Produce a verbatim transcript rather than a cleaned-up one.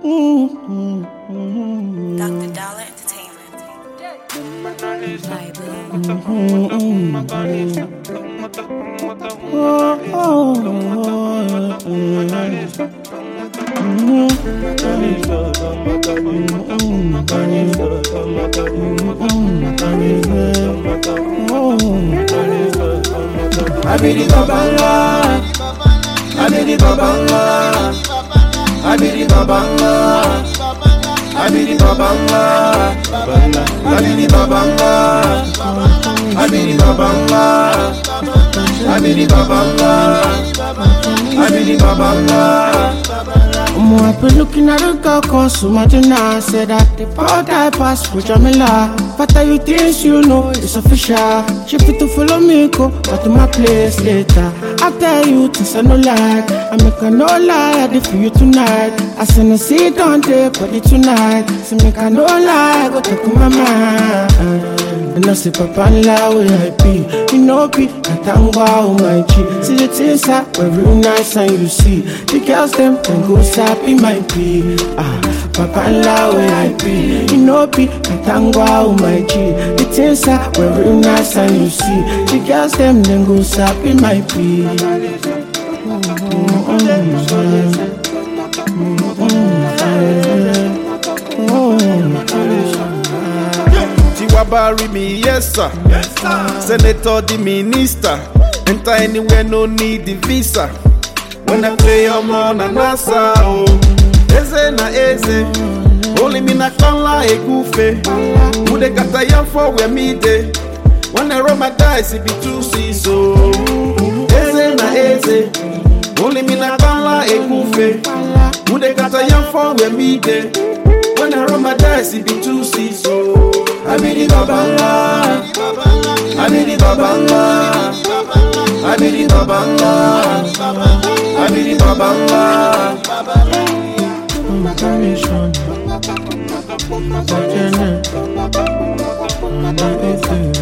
Doctor Dollar Entertainment. I be the babala, I be the babala, I be the babala, I be the babala, I be the babala, I be the babala, I be the babala, I be the babala. I've been looking at a girl called Sumadina. Said that the power that pass for Jamila. But you things you know it's official. She fit to follow me, go but to my place later. I tell you things I no like. I make a no lie, I did for you tonight. I send a seat on the body tonight. So make a no lie, go talk to my mind. And I say, Papa, la way I be. You know, be a tangwa, oh my G. See the things that were real nice and you see. The girls, them, then go sappy, my be. Ah, Papa, la way I be. You know, be a tangwa, oh my G. The things that were real nice and you see. The girls, them, then go sappy, my be. Bury me, yes sir. Yes, sir. Senator, the minister. Enter anywhere, no need the visa. When I play, I'm on a NASA. Oh, eze na eze. Only me na kanla e gufe. Who they got a young for where me day. When I roll my dice, it be two C. So eze na eze. Only me na kanla e gufe. Who they got a young for where me day. When I roll my dice, it be two C. So I be the babala, I be the babala, I be the babala, I be the babala.